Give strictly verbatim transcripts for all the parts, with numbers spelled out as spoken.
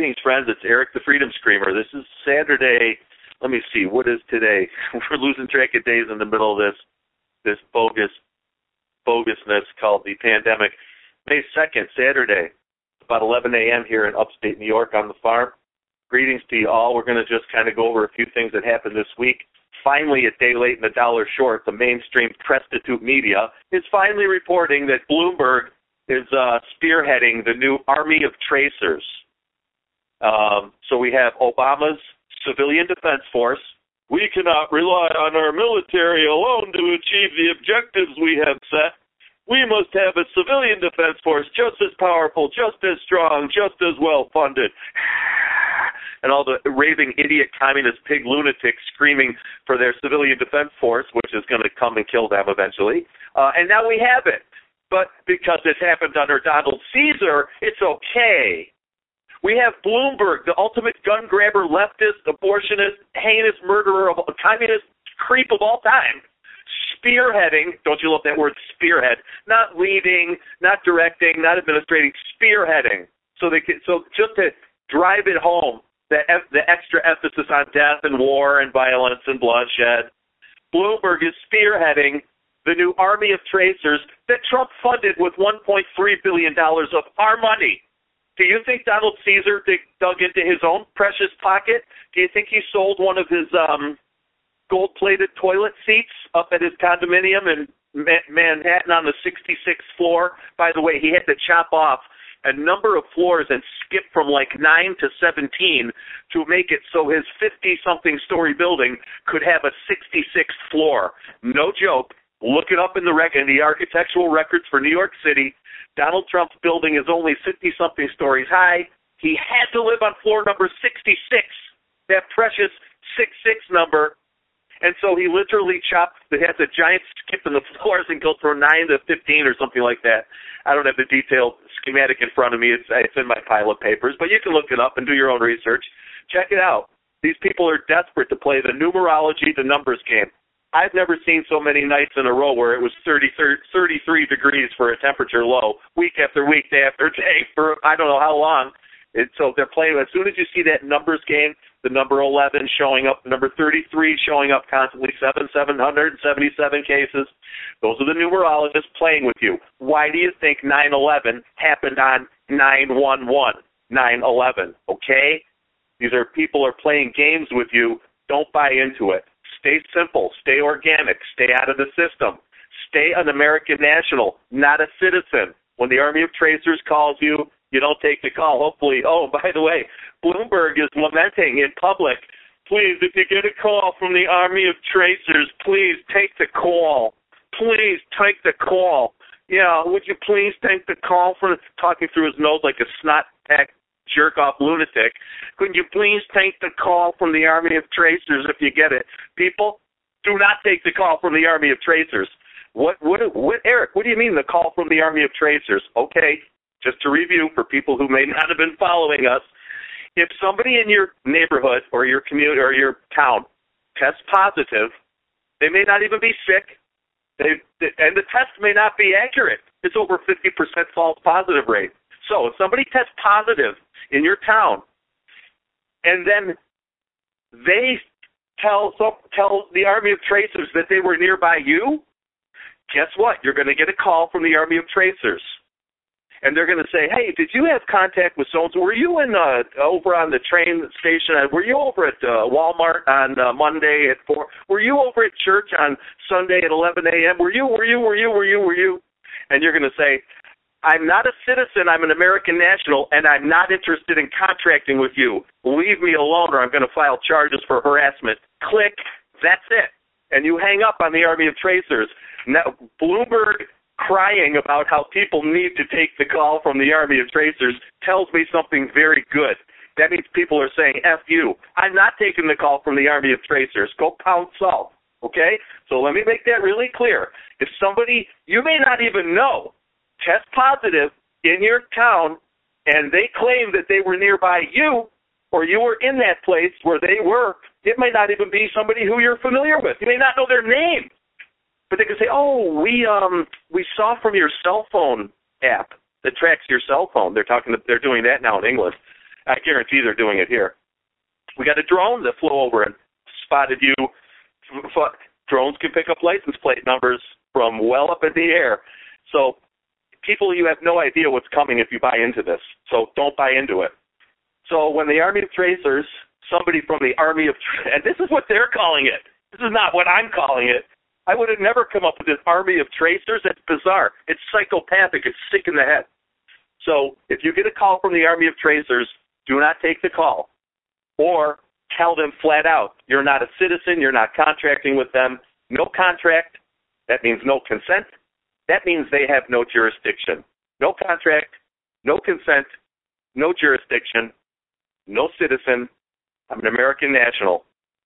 Greetings, friends. It's Eric the Freedom Screamer. This is Saturday. Let me see. What is today? We're losing track of days in the middle of this this bogus bogusness called the pandemic. May second, Saturday, about eleven a.m. here in upstate New York on the farm. Greetings to you all. We're going to just kind of go over a few things that happened this week. Finally, a day late and a dollar short, the mainstream prostitute media is finally reporting that Bloomberg is uh, spearheading the new Army of Tracers. Um, so we have Obama's Civilian Defense Force. We cannot rely on our military alone to achieve the objectives we have set. We must have a civilian defense force just as powerful, just as strong, just as well-funded. And all the raving idiot communist pig lunatics screaming for their civilian defense force, which is going to come and kill them eventually. Uh, and now we have it. But because it happened under Donald Caesar, it's okay. We have Bloomberg, the ultimate gun grabber, leftist, abortionist, heinous murderer, of a communist creep of all time, spearheading, don't you love that word, spearhead, not leading, not directing, not administrating, spearheading. So they can, so just to drive it home, the, the extra emphasis on death and war and violence and bloodshed, Bloomberg is spearheading the new Army of Tracers that Trump funded with one point three billion dollars of our money. Do you think Donald Caesar dig, dug into his own precious pocket? Do you think he sold one of his um, gold-plated toilet seats up at his condominium in Ma- Manhattan on the sixty-sixth floor? By the way, he had to chop off a number of floors and skip from like nine to seventeen to make it so his fifty-something story building could have a sixty-sixth floor. No joke. Look it up in the rec- in the architectural records for New York City. Donald Trump's building is only fifty-something stories high. He had to live on floor number sixty-six, that precious six-six number. And so he literally chopped, it has a giant skip in the floors and goes from nine to fifteen or something like that. I don't have the detailed schematic in front of me. It's, it's in my pile of papers, but you can look it up and do your own research. Check it out. These people are desperate to play the numerology, the numbers game. I've never seen so many nights in a row where it was thirty, thirty-three degrees for a temperature low, week after week, day after day, for I don't know how long. And so they're playing, as soon as you see that numbers game, the number eleven showing up, number thirty-three showing up constantly, seven, seven hundred seventy-seven cases, those are the numerologists playing with you. Why do you think nine eleven happened on nine one one, nine eleven, okay? These are people are playing games with you. Don't buy into it. Stay simple. Stay organic. Stay out of the system. Stay an American national, not a citizen. When the Army of Tracers calls you, you don't take the call. Hopefully, oh, by the way, Bloomberg is lamenting in public, please, if you get a call from the Army of Tracers, please take the call. Please take the call. Yeah, would you please take the call from talking through his nose like a snot-packed jerk-off lunatic. Couldn't you please take the call from the Army of Tracers if you get it? People, do not take the call from the Army of Tracers. What, what, what, Eric, what do you mean the call from the Army of Tracers? Okay, just to review for people who may not have been following us, if somebody in your neighborhood or your community or your town tests positive, they may not even be sick, they, and the test may not be accurate. It's over fifty percent false positive rate. So if somebody tests positive in your town, and then they tell so, tell the Army of Tracers that they were nearby you, guess what? You're going to get a call from the Army of Tracers. And they're going to say, hey, did you have contact with so-and-so? Were you in uh, over on the train station? Were you over at uh, Walmart on uh, Monday at four? Were you over at church on Sunday at eleven a.m.? Were you, were you, were you, were you, were you? And you're going to say, I'm not a citizen, I'm an American national, and I'm not interested in contracting with you. Leave me alone or I'm going to file charges for harassment. Click, that's it. And you hang up on the Army of Tracers. Now, Bloomberg crying about how people need to take the call from the Army of Tracers tells me something very good. That means people are saying, F you. I'm not taking the call from the Army of Tracers. Go pound salt, okay? So let me make that really clear. If somebody, you may not even know, test positive in your town, and they claim that they were nearby you, or you were in that place where they were, it may not even be somebody who you're familiar with. You may not know their name. But they can say, oh, we um we saw from your cell phone app that tracks your cell phone. They're talking. They're doing that now in England. I guarantee they're doing it here. We got a drone that flew over and spotted you. Drones can pick up license plate numbers from well up in the air. So people, you have no idea what's coming if you buy into this. So don't buy into it. So when the Army of Tracers, somebody from the Army of, and this is what they're calling it. This is not what I'm calling it. I would have never come up with this Army of Tracers. That's bizarre. It's psychopathic. It's sick in the head. So if you get a call from the Army of Tracers, do not take the call. Or tell them flat out, you're not a citizen, you're not contracting with them. No contract, that means no consent. That means they have no jurisdiction. No contract, no consent, no jurisdiction, no citizen. I'm an American national.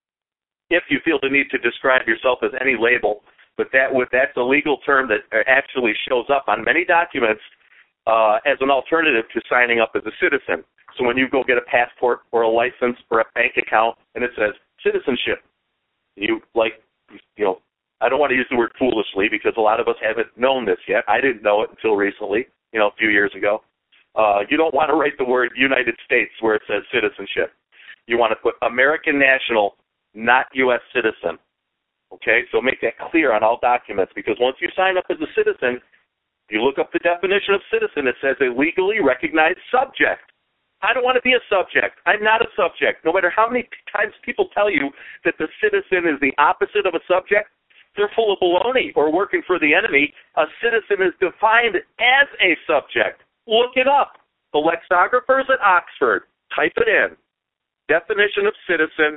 If you feel the need to describe yourself as any label, but that would, that's a legal term that actually shows up on many documents uh, as an alternative to signing up as a citizen. So when you go get a passport or a license or a bank account and it says citizenship, you like, you know, I don't want to use the word foolishly because a lot of us haven't known this yet. I didn't know it until recently, you know, a few years ago. Uh, you don't want to write the word United States where it says citizenship. You want to put American national, not U S citizen. Okay, so make that clear on all documents because once you sign up as a citizen, you look up the definition of citizen, it says a legally recognized subject. I don't want to be a subject. I'm not a subject. No matter how many times people tell you that the citizen is the opposite of a subject, they're full of baloney or working for the enemy. A citizen is defined as a subject. Look it up. The lexicographers at Oxford, type it in. Definition of citizen,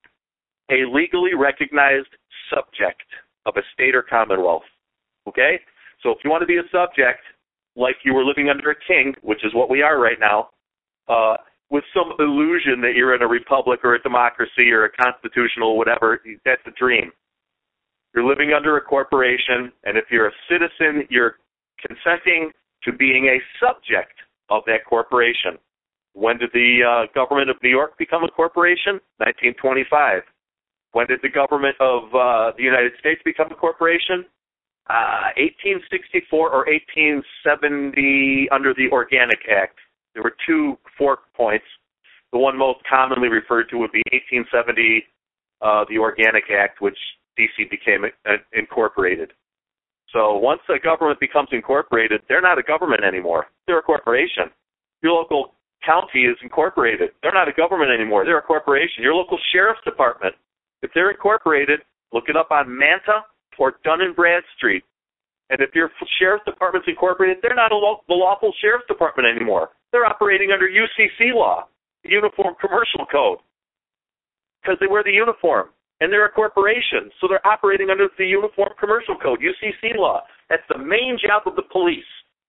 a legally recognized subject of a state or commonwealth. Okay? So if you want to be a subject, like you were living under a king, which is what we are right now, uh, with some illusion that you're in a republic or a democracy or a constitutional whatever, that's a dream. You're living under a corporation, and if you're a citizen, you're consenting to being a subject of that corporation. When did the uh, government of New York become a corporation? nineteen twenty-five. When did the government of uh, the United States become a corporation? Uh, eighteen sixty-four or eighteen seventy under the Organic Act. There were two fork points. The one most commonly referred to would be eighteen seventy, uh, the Organic Act, which D C became uh, incorporated. So once a government becomes incorporated, they're not a government anymore. They're a corporation. Your local county is incorporated. They're not a government anymore. They're a corporation. Your local sheriff's department, if they're incorporated, look it up on Manta or Dun and Bradstreet. And if your sheriff's department's incorporated, they're not a lo- the lawful sheriff's department anymore. They're operating under U C C law, the Uniform Commercial Code, because they wear the uniform. And they're a corporation, so they're operating under the Uniform Commercial Code, U C C law. That's the main job of the police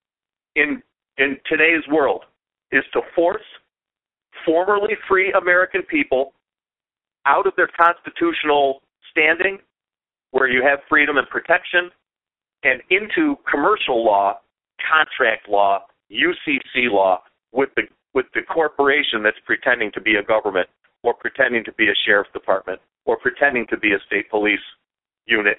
in in today's world, is to force formerly free American people out of their constitutional standing, where you have freedom and protection, and into commercial law, contract law, U C C law, with the with the corporation that's pretending to be a government or pretending to be a sheriff's department or pretending to be a state police unit.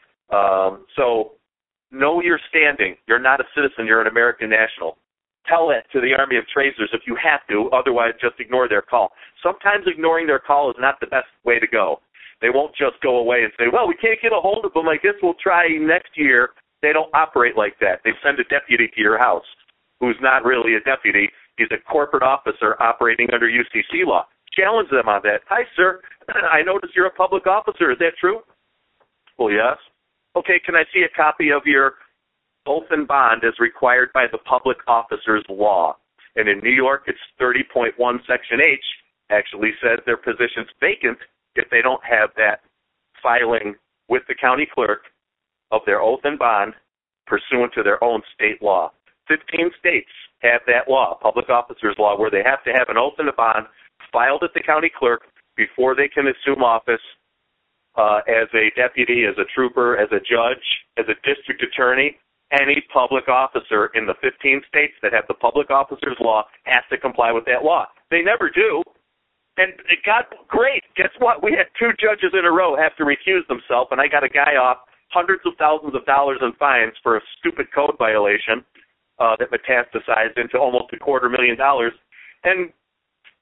Um, so know your standing. You're not a citizen. You're an American national. Tell that to the Army of Tracers if you have to. Otherwise, just ignore their call. Sometimes ignoring their call is not the best way to go. They won't just go away and say, well, we can't get a hold of them. I guess we'll try next year. They don't operate like that. They send a deputy to your house who's not really a deputy. He's a corporate officer operating under U C C law. Challenge them on that. Hi, sir. I notice you're a public officer. Is that true? Well, yes. Okay, can I see a copy of your oath and bond as required by the public officer's law? And in New York, it's thirty point one Section H actually says their position's vacant if they don't have that filing with the county clerk of their oath and bond pursuant to their own state law. fifteen states have that law, public officer's law, where they have to have an oath and a bond filed at the county clerk before they can assume office uh, as a deputy, as a trooper, as a judge, as a district attorney. Any public officer in the fifteen states that have the public officer's law has to comply with that law. They never do. And it got great. Guess what? We had two judges in a row have to recuse themselves, and I got a guy off hundreds of thousands of dollars in fines for a stupid code violation uh, that metastasized into almost a quarter million dollars. And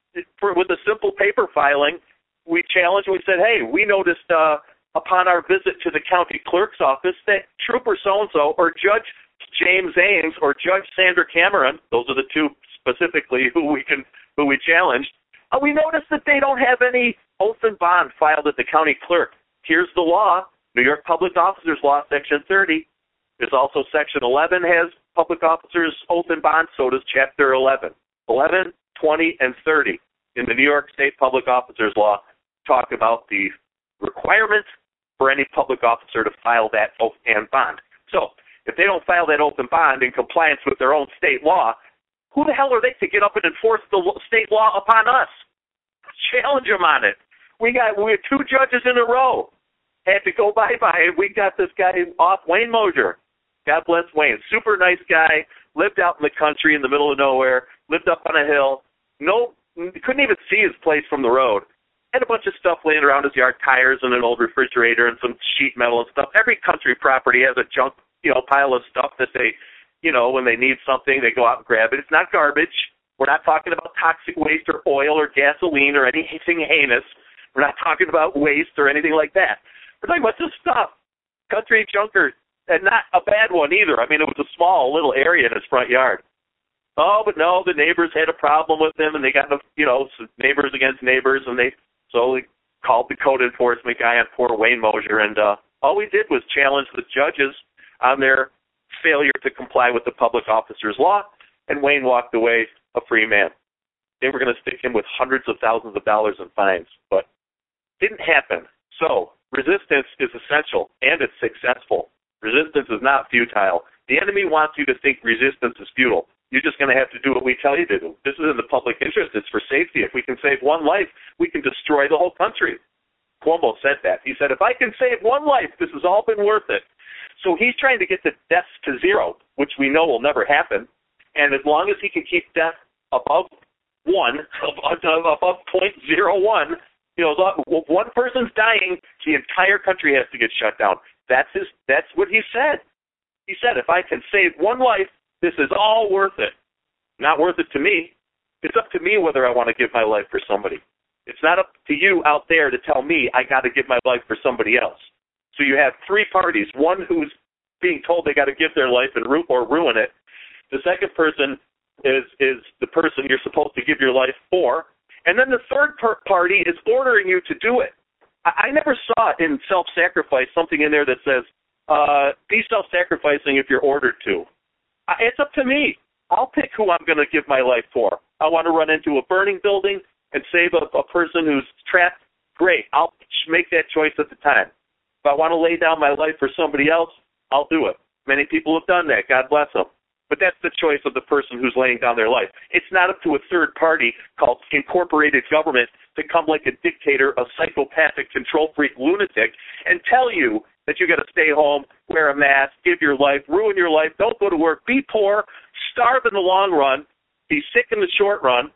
for, with a simple paper filing, we challenged, we said, hey, we noticed uh, upon our visit to the county clerk's office that Trooper so-and-so or Judge James Ames or Judge Sandra Cameron, those are the two specifically who we can who we challenged, uh, we noticed that they don't have any oath and bond filed at the county clerk. Here's the law, New York Public Officers Law, Section thirty. There's also Section eleven has public officers oath and bond, so does Chapter eleven. eleven, twenty, and thirty in the New York State Public Officers Law talk about the requirement for any public officer to file that oath and bond. So if they don't file that oath and bond in compliance with their own state law, who the hell are they to get up and enforce the state law upon us? Challenge them on it. We got we had two judges in a row had to go bye-bye. We got this guy off, Wayne Mosier. God bless Wayne. Super nice guy, lived out in the country in the middle of nowhere, lived up on a hill. No, couldn't even see his place from the road. Had a bunch of stuff laying around his yard, tires and an old refrigerator and some sheet metal and stuff. Every country property has a junk, you know, pile of stuff that they, you know, when they need something, they go out and grab it. It's not garbage. We're not talking about toxic waste or oil or gasoline or anything heinous. We're not talking about waste or anything like that. We're talking about just stuff. Country junker, and not a bad one either. I mean, it was a small little area in his front yard. Oh, but no, the neighbors had a problem with him, and they got, you know, neighbors against neighbors, and they So we called the code enforcement guy on poor Wayne Mosier, and uh, all we did was challenge the judges on their failure to comply with the public officer's law, and Wayne walked away a free man. They were going to stick him with hundreds of thousands of dollars in fines, but it didn't happen. So resistance is essential, and it's successful. Resistance is not futile. The enemy wants you to think resistance is futile. You're just going to have to do what we tell you to do. This is in the public interest. It's for safety. If we can save one life, we can destroy the whole country. Cuomo said that. He said, if I can save one life, this has all been worth it. So he's trying to get the deaths to zero, which we know will never happen. And as long as he can keep death above one, above zero point zero one, you know, if one person's dying, the entire country has to get shut down. That's his. That's what he said. He said, if I can save one life, this is all worth it. Not worth it to me. It's up to me whether I want to give my life for somebody. It's not up to you out there to tell me I got to give my life for somebody else. So you have three parties. One who's being told they got to give their life and ru- or ruin it. The second person is is the person you're supposed to give your life for. And then the third per- party is ordering you to do it. I, I never saw in self-sacrifice something in there that says, uh, be self-sacrificing if you're ordered to. It's up to me. I'll pick who I'm going to give my life for. I want to run into a burning building and save a, a person who's trapped. Great. I'll make that choice at the time. If I want to lay down my life for somebody else, I'll do it. Many people have done that. God bless them. But that's the choice of the person who's laying down their life. It's not up to a third party called incorporated government to come like a dictator, a psychopathic, control freak lunatic, and tell you that you got to stay home, wear a mask, give your life, ruin your life, don't go to work, be poor, starve in the long run, be sick in the short run,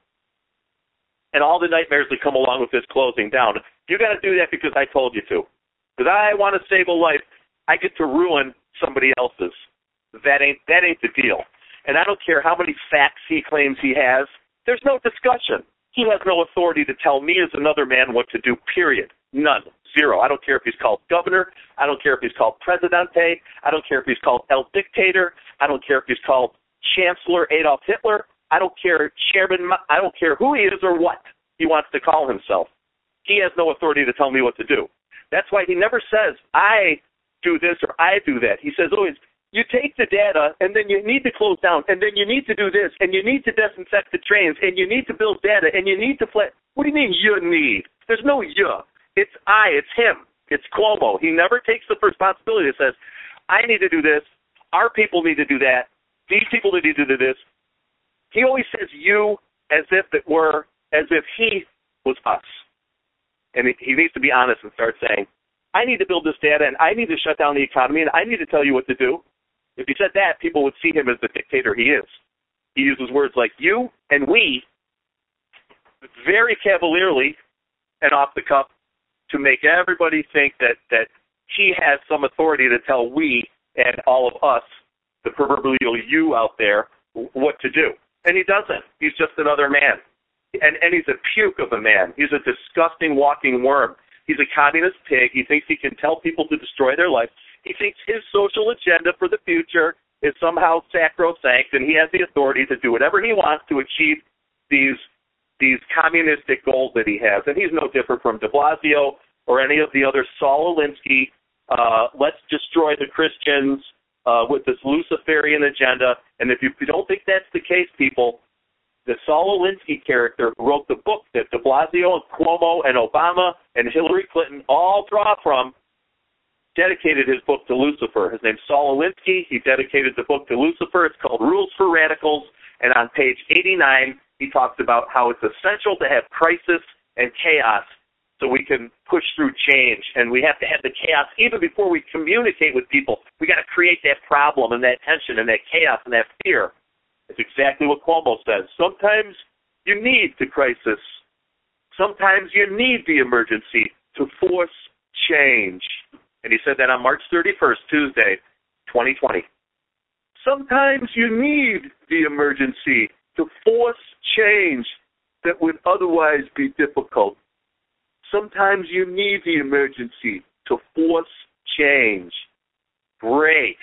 and all the nightmares that come along with this closing down. You got to do that because I told you to. Because I want to save a life, I get to ruin somebody else's. That ain't that ain't the deal. And I don't care how many facts he claims he has. There's no discussion. He has no authority to tell me as another man what to do, period. None. Zero. I don't care if he's called governor. I don't care if he's called presidente. I don't care if he's called El Dictator. I don't care if he's called Chancellor Adolf Hitler. I don't care, Chairman. I don't care who he is or what he wants to call himself. He has no authority to tell me what to do. That's why he never says, I do this or I do that. He says always, you take the data, and then you need to close down, and then you need to do this, and you need to disinfect the trains, and you need to build data, and you need to play. What do you mean you need? There's no you. It's I. It's him. It's Cuomo. He never takes the responsibility that says, I need to do this. Our people need to do that. These people need to do this. He always says you as if it were, as if he was us. And he needs to be honest and start saying, I need to build this data, and I need to shut down the economy, and I need to tell you what to do. If he said that, people would see him as the dictator he is. He uses words like you and we very cavalierly and off the cuff to make everybody think that, that he has some authority to tell we and all of us, the proverbial you out there, what to do. And he doesn't. He's just another man. and, and he's a puke of a man. He's a disgusting walking worm. He's a communist pig. He thinks he can tell people to destroy their life. He thinks his social agenda for the future is somehow sacrosanct, and he has the authority to do whatever he wants to achieve these these communistic goals that he has. And he's no different from de Blasio or any of the other Saul Alinsky, uh, let's destroy the Christians uh, with this Luciferian agenda. And if you don't think that's the case, people, the Saul Alinsky character who wrote the book that de Blasio and Cuomo and Obama and Hillary Clinton all draw from, dedicated his book to Lucifer. His name's Saul Alinsky. He dedicated the book to Lucifer. It's called Rules for Radicals. And on page eighty-nine, he talks about how it's essential to have crisis and chaos so we can push through change. And we have to have the chaos even before we communicate with people. We got to create that problem and that tension and that chaos and that fear. It's exactly what Cuomo says. Sometimes you need the crisis. Sometimes you need the emergency to force change. And he said that on March thirty-first, Tuesday, twenty twenty. Sometimes you need the emergency to force change that would otherwise be difficult. Sometimes you need the emergency to force change. Great.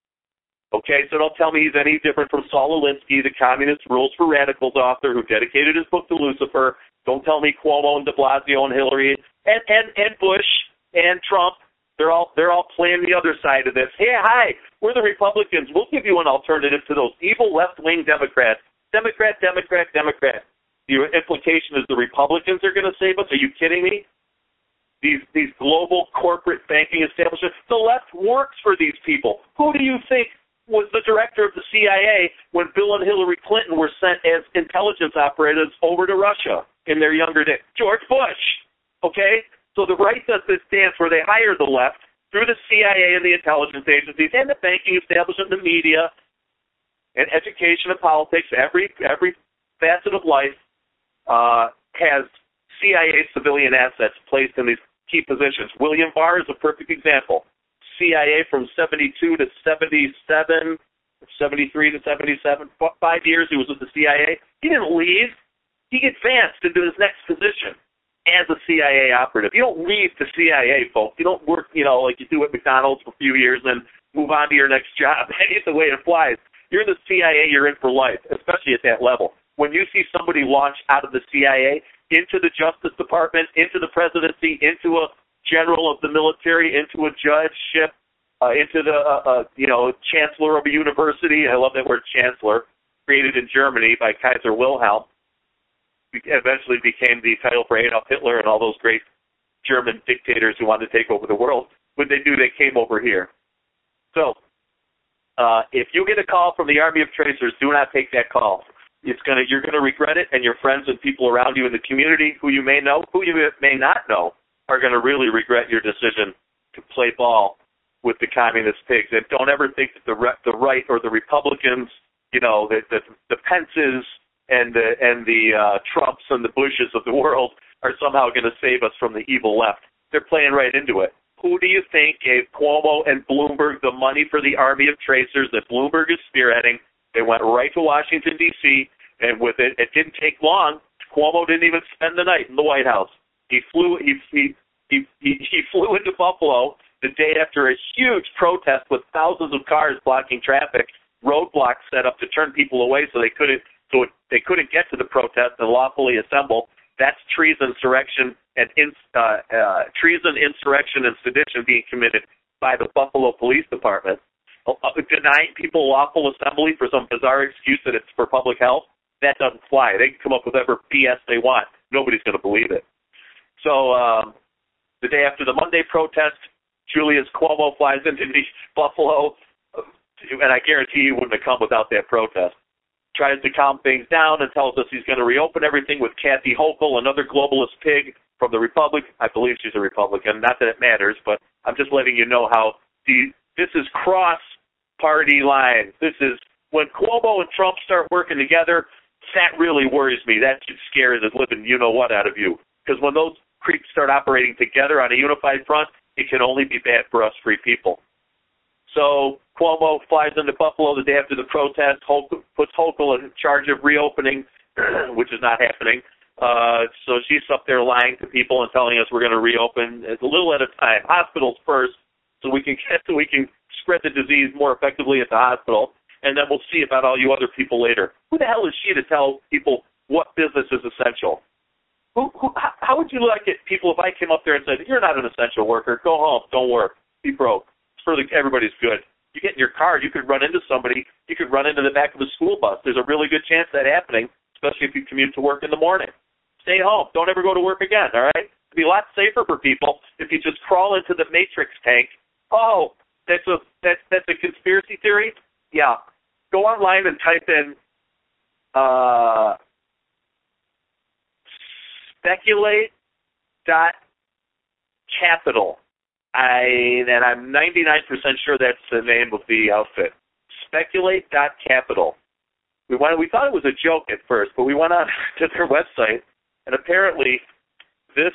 Okay, so don't tell me he's any different from Saul Alinsky, the Communist Rules for Radicals author who dedicated his book to Lucifer. Don't tell me Cuomo and de Blasio and Hillary and, and, and Bush and Trump. They're all they're all playing the other side of this. Hey, hi, we're the Republicans. We'll give you an alternative to those evil left-wing Democrats. Democrat, Democrat, Democrat. The implication is the Republicans are going to save us? Are you kidding me? These these global corporate banking establishments. The left works for these people. Who do you think was the director of the C I A when Bill and Hillary Clinton were sent as intelligence operatives over to Russia in their younger days? George Bush. Okay? So the right does this dance where they hire the left through the C I A and the intelligence agencies and the banking establishment, the media, and education and politics. Every every facet of life uh, has C I A civilian assets placed in these key positions. William Barr is a perfect example. C I A from seventy-two to seventy-seven, seventy-three to seventy-seven, five years he was with the C I A. He didn't leave. He advanced into his next position as a C I A operative. You don't leave the C I A, folks. You don't work, you know, like you do at McDonald's for a few years and move on to your next job. That ain't the way it flies. You're in the C I A, you're in for life, especially at that level. When you see somebody launch out of the C I A into the Justice Department, into the presidency, into a general of the military, into a judgeship, uh, into the, uh, uh, you know, chancellor of a university. I love that word chancellor, created in Germany by Kaiser Wilhelm. Eventually became the title for Adolf Hitler and all those great German dictators who wanted to take over the world. When they do, they came over here. So, uh, if you get a call from the Army of Tracers, do not take that call. It's gonna, you're going to regret it, and your friends and people around you in the community who you may know, who you may not know, are going to really regret your decision to play ball with the communist pigs. And don't ever think that the, re- the right or the Republicans, you know, the, the, the Pences, and the and the uh, Trumps and the Bushes of the world are somehow going to save us from the evil left. They're playing right into it. Who do you think gave Cuomo and Bloomberg the money for the Army of Tracers that Bloomberg is spearheading? They went right to Washington, D C, and with it, it didn't take long. Cuomo didn't even spend the night in the White House. He flew he he he, he, he flew into Buffalo the day after a huge protest with thousands of cars blocking traffic, roadblocks set up to turn people away so they couldn't So it, they couldn't get to the protest and lawfully assemble. That's treason, insurrection, and in, uh, uh, treason, insurrection, and sedition being committed by the Buffalo Police Department. Uh, denying people lawful assembly for some bizarre excuse that it's for public health, that doesn't fly. They can come up with whatever B S they want. Nobody's going to believe it. So um, the day after the Monday protest, Julius Cuomo flies into Buffalo, and I guarantee he wouldn't have come without that protest. Tries to calm things down and tells us he's going to reopen everything with Kathy Hochul, another globalist pig from the Republic. I believe she's a Republican. Not that it matters, but I'm just letting you know how the, this is cross-party lines. This is when Cuomo and Trump start working together, that really worries me. That should scare the living you-know-what out of you. Because when those creeps start operating together on a unified front, it can only be bad for us free people. So Cuomo flies into Buffalo the day after the protest, Hochul, puts Hochul in charge of reopening, which is not happening, Uh, so she's up there lying to people and telling us we're going to reopen a little at a time. Hospitals first, so we can get so we can spread the disease more effectively at the hospital, and then we'll see about all you other people later. Who the hell is she to tell people what business is essential? Who, who, how would you like it, people, if I came up there and said, you're not an essential worker, go home, don't work, be broke. It's for the, everybody's good. You get in your car, you could run into somebody, you could run into the back of a school bus. There's a really good chance of that happening, especially if you commute to work in the morning. Stay home. Don't ever go to work again, all right? It'd be a lot safer for people if you just crawl into the Matrix tank. Oh, that's a, that's, that's a conspiracy theory? Yeah. Go online and type in uh, speculate dot capital. I and I'm ninety-nine percent sure that's the name of the outfit. speculate dot capital. We went, we thought it was a joke at first, but we went on to their website, and apparently this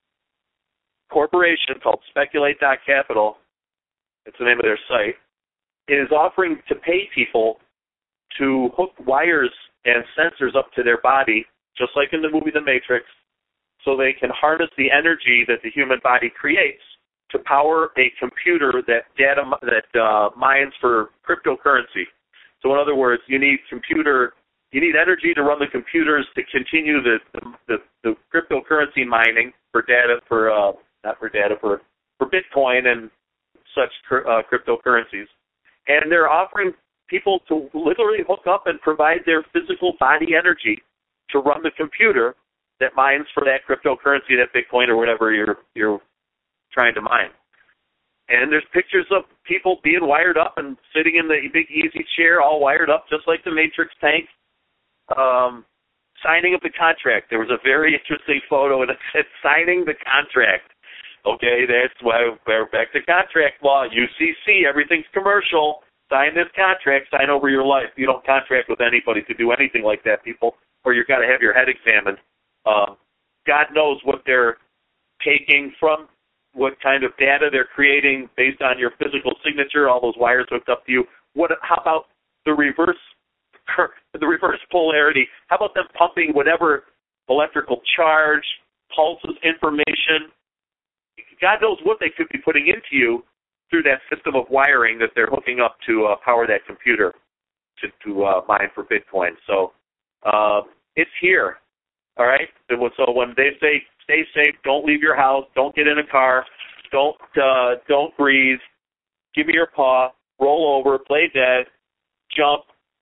corporation called speculate dot capital, it's the name of their site, is offering to pay people to hook wires and sensors up to their body, just like in the movie The Matrix, so they can harness the energy that the human body creates to power a computer that data that uh, mines for cryptocurrency. So in other words, you need computer, you need energy to run the computers to continue the the, the, the cryptocurrency mining for data for uh, not for data for for Bitcoin and such uh, cryptocurrencies, and they're offering people to literally hook up and provide their physical body energy to run the computer that mines for that cryptocurrency, that Bitcoin or whatever you're you're trying to mine. And there's pictures of people being wired up and sitting in the big easy chair, all wired up, just like the Matrix tank, um, signing of the contract. There was a very interesting photo, and it said signing the contract. Okay, that's why we're back to contract law. U C C, everything's commercial. Sign this contract, sign over your life. You don't contract with anybody to do anything like that, people, or you've got to have your head examined. Um, God knows what they're taking from, what kind of data they're creating based on your physical signature, all those wires hooked up to you. What? How about the reverse, the reverse polarity? How about them pumping whatever electrical charge, pulses, information? God knows what they could be putting into you through that system of wiring that they're hooking up to uh, power that computer to, to uh, mine for Bitcoin. So uh, it's here, all right? And so when they say stay safe, don't leave your house, don't get in a car, don't uh, don't breathe, give me your paw, roll over, play dead, jump,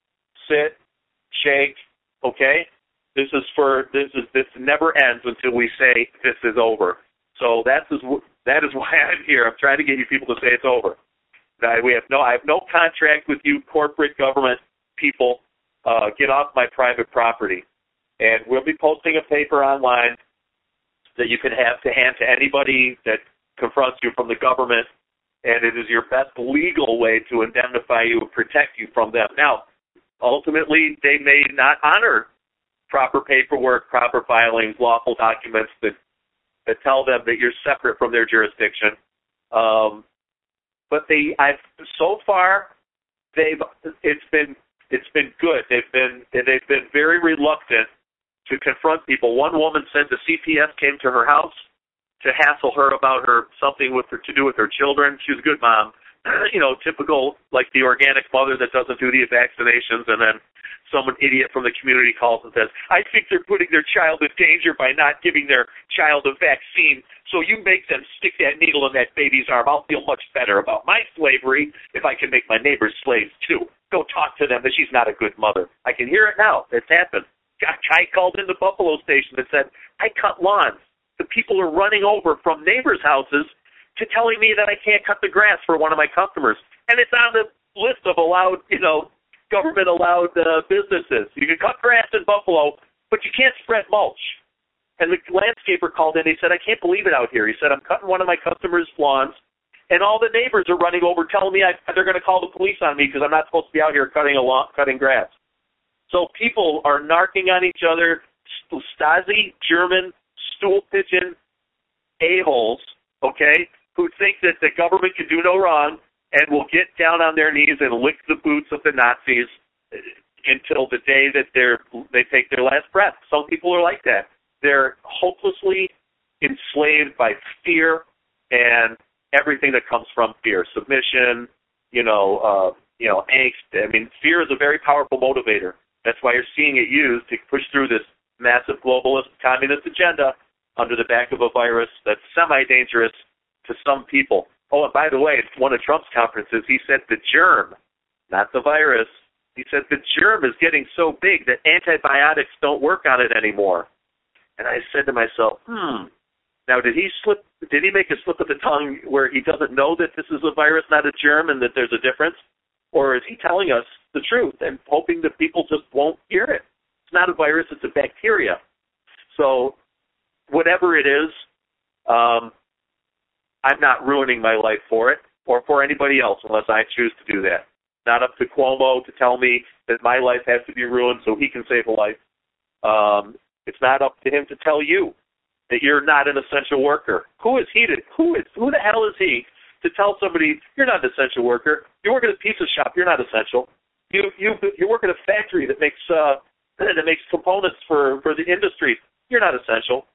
sit, shake, okay? This is for this is this never ends until we say this is over. So that is that is why I'm here. I'm trying to get you people to say it's over. Now, we have no I have no contract with you corporate government people. Uh, get off my private property. And we'll be posting a paper online that you can have to hand to anybody that confronts you from the government, and it is your best legal way to indemnify you and protect you from them. Now, ultimately, they may not honor proper paperwork, proper filings, lawful documents that, that tell them that you're separate from their jurisdiction. Um, but they, I've so far, they've it's been it's been good. They've been they've been very reluctant to confront people. One woman said the C P S came to her house to hassle her about her something with her to do with her children. She was a good mom, you know, typical like the organic mother that doesn't do the vaccinations, and then some idiot from the community calls and says, I think they're putting their child in danger by not giving their child a vaccine, so you make them stick that needle in that baby's arm. I'll feel much better about my slavery if I can make my neighbors slaves too. Go talk to them that she's not a good mother. I can hear it now. It's happened. A guy called in the Buffalo station and said, I cut lawns. The people are running over from neighbors' houses to telling me that I can't cut the grass for one of my customers. And it's on the list of allowed, you know, government-allowed uh, businesses. You can cut grass in Buffalo, but you can't spread mulch. And the landscaper called in. He said, I can't believe it out here. He said, I'm cutting one of my customers' lawns, and all the neighbors are running over telling me I, they're going to call the police on me because I'm not supposed to be out here cutting a lawn, cutting grass. So people are narking on each other, Stasi, German, stool pigeon a-holes, okay, who think that the government can do no wrong and will get down on their knees and lick the boots of the Nazis until the day that they're, they take their last breath. Some people are like that. they're hopelessly enslaved by fear and everything that comes from fear, submission, you know, uh, you know, angst. I mean, fear is a very powerful motivator. That's why you're seeing it used to push through this massive globalist communist agenda under the back of a virus that's semi-dangerous to some people. Oh, and by the way, at one of Trump's conferences, he said the germ, not the virus. He said the germ is getting so big that antibiotics don't work on it anymore. And I said to myself, hmm, now did he slip? Did he make a slip of the tongue where he doesn't know that this is a virus, not a germ, and that there's a difference? Or is he telling us the truth and hoping that people just won't hear it? It's not a virus, it's a bacteria. So whatever it is, um, I'm not ruining my life for it or for anybody else unless I choose to do that. Not up to Cuomo to tell me that my life has to be ruined so he can save a life. Um, it's not up to him to tell you that you're not an essential worker. Who is he to, who is, who the hell is he to tell somebody you're not an essential worker? You work at a pizza shop, you're not essential. You you you work at a factory that makes uh, that makes components for, for the industry. You're not essential.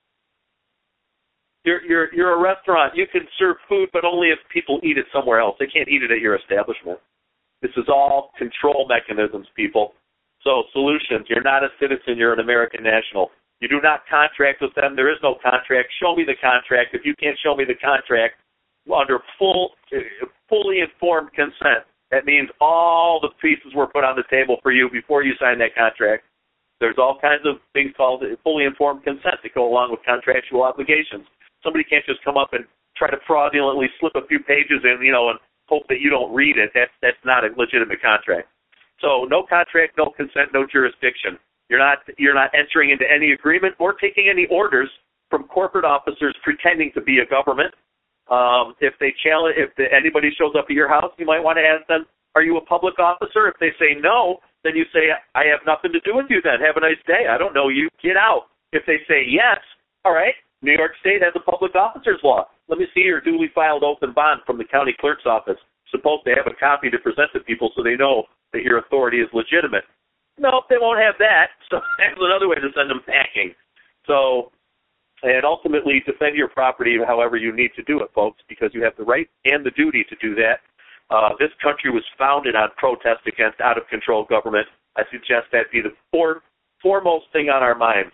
You're you're you're a restaurant. You can serve food, but only if people eat it somewhere else. They can't eat it at your establishment. This is all control mechanisms, people. So solutions. You're not a citizen. You're an American national. You do not contract with them. There is no contract. Show me the contract. If you can't show me the contract under full, fully informed consent, that means all the pieces were put on the table for you before you sign that contract. There's all kinds of things called fully informed consent that go along with contractual obligations. Somebody can't just come up and try to fraudulently slip a few pages in, you know, and hope that you don't read it. That's that's not a legitimate contract. So no contract, no consent, no jurisdiction. You're not you're not entering into any agreement or taking any orders from corporate officers pretending to be a government. Um, if they challenge, if the, anybody shows up at your house, you might want to ask them, "Are you a public officer?" If they say no, then you say, "I have nothing to do with you. Then have a nice day. I don't know you. Get out." If they say yes, all right. New York State has a public officers law. Let me see your duly filed oath and bond from the county clerk's office. Suppose they have a copy to present to people so they know that your authority is legitimate. No, they won't have that. So that's another way to send them packing. So, and ultimately defend your property however you need to do it, folks, because you have the right and the duty to do that. Uh, this country was founded on protest against out-of-control government. I suggest that be the for, foremost thing on our minds.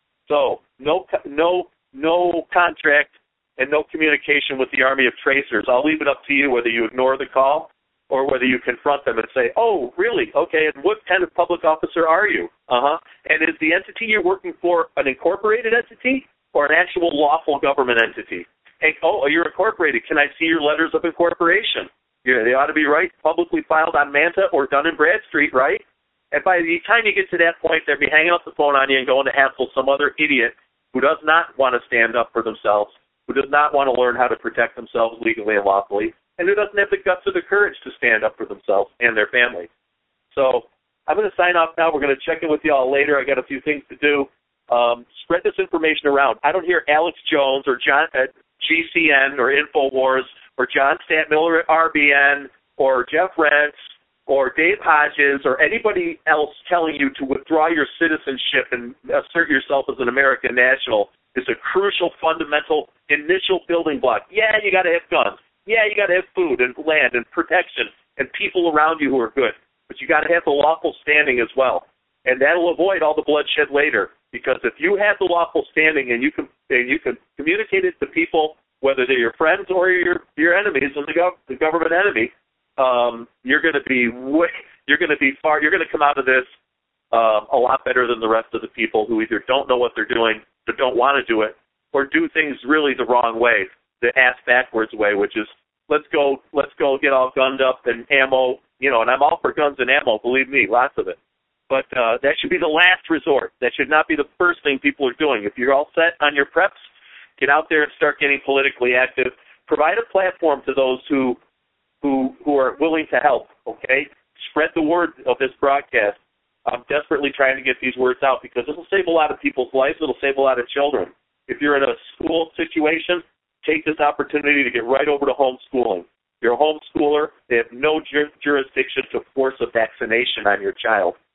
So, no, no, no contract and no communication with the army of tracers. I'll leave it up to you whether you ignore the call or whether you confront them and say, oh, really? Okay, and what kind of public officer are you? Uh-huh. And is the entity you're working for an incorporated entity or an actual lawful government entity? And, oh, you're incorporated. Can I see your letters of incorporation? Yeah, they ought to be right, publicly filed on Manta or Dun and Bradstreet, right? And by the time you get to that point, they'll be hanging up the phone on you and going to hassle some other idiot who does not want to stand up for themselves, who does not want to learn how to protect themselves legally and lawfully, and who doesn't have the guts or the courage to stand up for themselves and their family. So I'm going to sign off now. We're going to check in with you all later. I got a few things to do. Um, spread this information around. I don't hear Alex Jones or John at G C N or InfoWars or John Stantmiller at R B N or Jeff Rentz or Dave Hodges or anybody else telling you to withdraw your citizenship and assert yourself as an American national is a crucial, fundamental, initial building block. Yeah, you got to have guns. Yeah, you got to have food and land and protection and people around you who are good. But you got to have the lawful standing as well. And that'll avoid all the bloodshed later. Because if you have the lawful standing and you can and you can communicate it to people, whether they're your friends or your your enemies and the, gov- the government enemy, um, you're going to be way, you're going to be far. You're going to come out of this uh, a lot better than the rest of the people who either don't know what they're doing, or don't want to do it, or do things really the wrong way, the ass backwards way, which is let's go, let's go get all gunned up and ammo, you know. And I'm all for guns and ammo, believe me, lots of it. But uh, that should be the last resort. That should not be the first thing people are doing. If you're all set on your preps, get out there and start getting politically active. Provide a platform to those who who who are willing to help, okay? Spread the word of this broadcast. I'm desperately trying to get these words out because it will save a lot of people's lives. It will save a lot of children. If you're in a school situation, take this opportunity to get right over to homeschooling. You're a homeschooler. They have no jur- jurisdiction to force a vaccination on your child.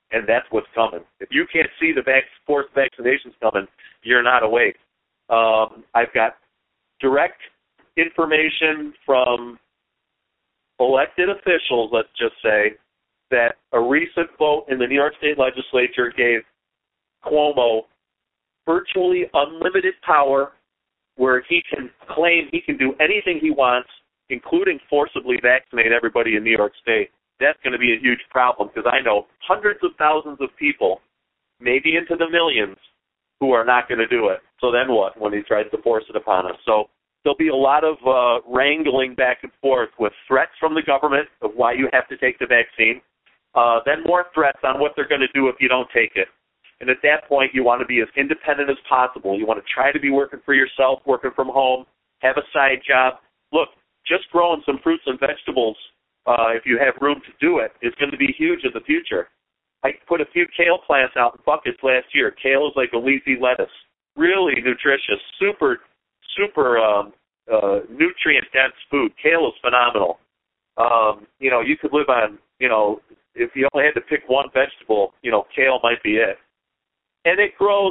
and that's what's coming. If you can't see the vac- forced vaccinations coming, you're not awake. Um, I've got direct information from elected officials, let's just say, that a recent vote in the New York State Legislature gave Cuomo virtually unlimited power where he can claim he can do anything he wants, including forcibly vaccinate everybody in New York State. That's going to be a huge problem because I know hundreds of thousands of people, maybe into the millions, who are not going to do it. So then what when he tries to force it upon us? So there'll be a lot of uh, wrangling back and forth with threats from the government of why you have to take the vaccine, uh, then more threats on what they're going to do if you don't take it. And at that point, you want to be as independent as possible. You want to try to be working for yourself, working from home, have a side job. Look, just growing some fruits and vegetables, uh, if you have room to do it, is going to be huge in the future. I put a few kale plants out in buckets last year. Kale is like a leafy lettuce, really nutritious, super, super um, uh, nutrient-dense food. Kale is phenomenal. Um, you know, you could live on, you know, if you only had to pick one vegetable, you know, kale might be it. And it grows,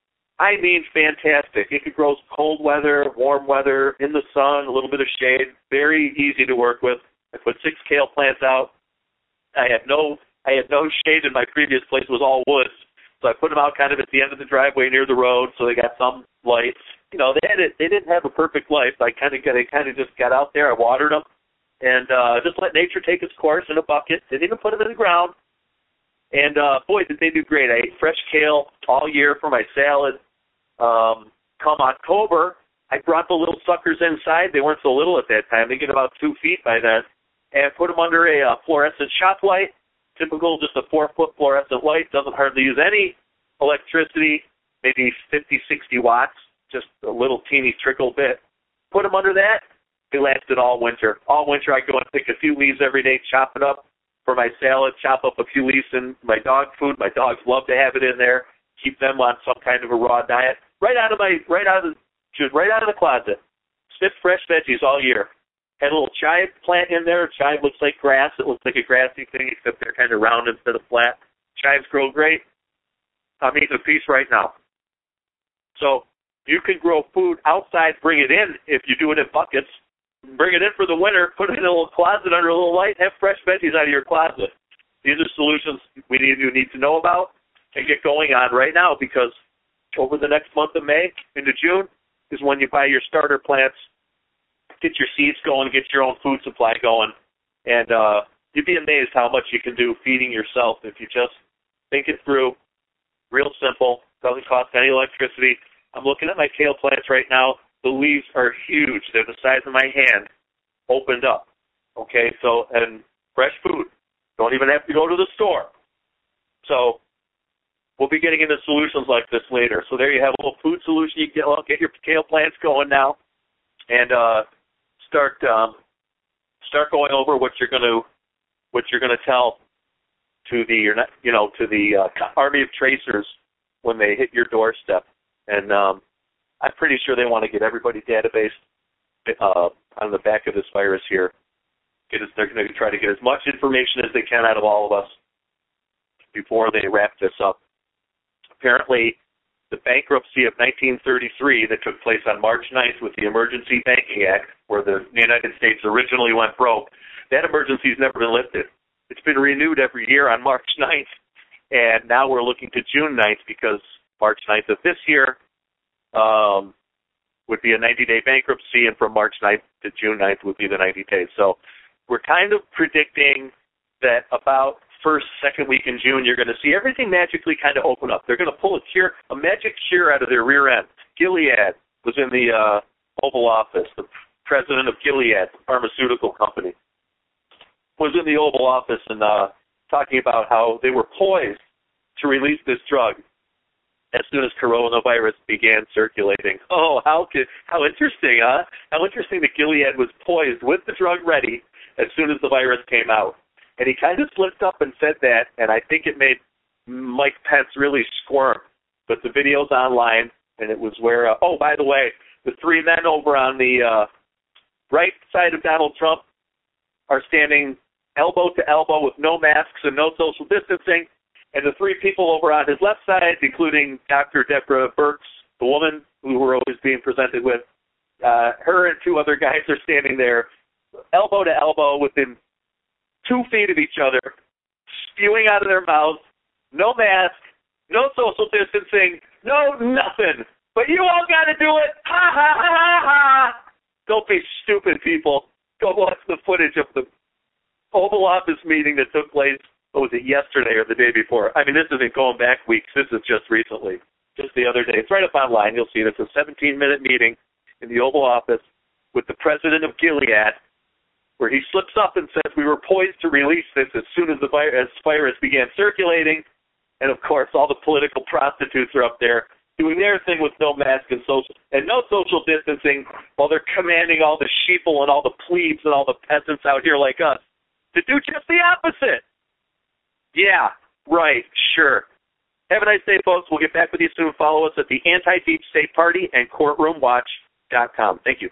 I mean, fantastic. It could grow cold weather, warm weather, in the sun, a little bit of shade. Very easy to work with. I put six kale plants out. I had no I had no shade in my previous place. It was all woods. So I put them out kind of at the end of the driveway near the road, so they got some light. You know, they had it, they didn't have a perfect life. I kind of got I kind of just got out there. I watered them, and uh, just let nature take its course in a bucket. Didn't even put them in the ground. And uh, boy, did they do great. I ate fresh kale all year for my salad. Um, come October, I brought the little suckers inside. They weren't so little at that time. They get about two feet by then, and put them under a uh, fluorescent shop light. Typical, just a four-foot fluorescent light. Doesn't hardly use any electricity, maybe fifty, sixty watts, just a little teeny trickle bit. Put them under that. They lasted all winter. All winter, I go and pick a few leaves every day, chop it up for my salad, chop up a few leaves in my dog food. My dogs love to have it in there. Keep them on some kind of a raw diet. Right out of my, right out of the, right out of the closet. Snip fresh veggies all year. Had a little chive plant in there. Chive looks like grass. It looks like a grassy thing, except they're kind of round instead of flat. Chives grow great. I'm eating a piece right now. So you can grow food outside, bring it in if you do it in buckets. Bring it in for the winter, put it in a little closet under a little light, have fresh veggies out of your closet. These are solutions we need, you need to know about and get going on right now, because over the next month of May into June is when you buy your starter plants, get your seeds going, get your own food supply going, and uh, you'd be amazed how much you can do feeding yourself if you just think it through. Real simple, doesn't cost any electricity. I'm looking at my kale plants right now. The leaves are huge. They're the size of my hand, opened up. Okay, so, and fresh food. Don't even have to go to the store. So we'll be getting into solutions like this later. So there you have a little food solution. You can get, well, get your kale plants going now, and uh, start um, start going over what you're going to what you're going to tell to the you know to the uh, army of tracers when they hit your doorstep. And um, I'm pretty sure they want to get everybody database uh, on the back of this virus here. Get us, they're going to try to get as much information as they can out of all of us before they wrap this up. Apparently, the bankruptcy of nineteen thirty-three that took place on March ninth with the Emergency Banking Act, where the United States originally went broke, that emergency's never been lifted. It's been renewed every year on March ninth, and now we're looking to June ninth because March ninth of this year um, would be a ninety-day bankruptcy, and from March ninth to June ninth would be the ninety days. So we're kind of predicting that about first, second week in June, you're going to see everything magically kind of open up. They're going to pull a cure, a magic cure out of their rear end. Gilead was in the uh, Oval Office. The president of Gilead, the pharmaceutical company, was in the Oval Office and uh, talking about how they were poised to release this drug as soon as coronavirus began circulating. Oh, how how interesting, huh? How interesting that Gilead was poised with the drug ready as soon as the virus came out. And he kind of slipped up and said that, and I think it made Mike Pence really squirm. But the video's online, and it was where, uh, oh, by the way, the three men over on the uh, right side of Donald Trump are standing elbow to elbow with no masks and no social distancing, And the three people over on his left side, including Doctor Deborah Burks, the woman who we're always being presented with, uh, her and two other guys are standing there, elbow to elbow, within two feet of each other, spewing out of their mouths, no mask, no social distancing, no nothing. But you all got to do it. Ha, ha, ha, ha, ha. Don't be stupid, people. Go watch the footage of the Oval Office meeting that took place, what was it, yesterday or the day before? I mean, this isn't going back weeks. This is just recently, just the other day. It's right up online. You'll see it. It's a seventeen-minute meeting in the Oval Office with the president of Gilead, where he slips up and says we were poised to release this as soon as the virus, virus began circulating. And, of course, all the political prostitutes are up there doing their thing with no mask and social and no social distancing while they're commanding all the sheeple and all the plebes and all the peasants out here like us to do just the opposite. Yeah, right, sure. Have a nice day, folks. We'll get back with you soon. Follow us at the Anti-Deep State Party and courtroom watch dot com. Thank you.